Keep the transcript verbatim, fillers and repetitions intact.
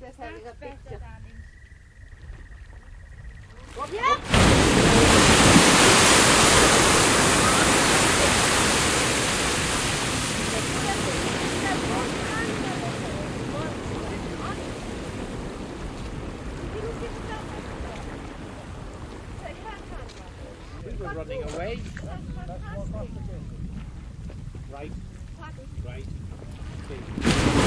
Just having a picture. Yeah. We were running away. Right. Right. Okay.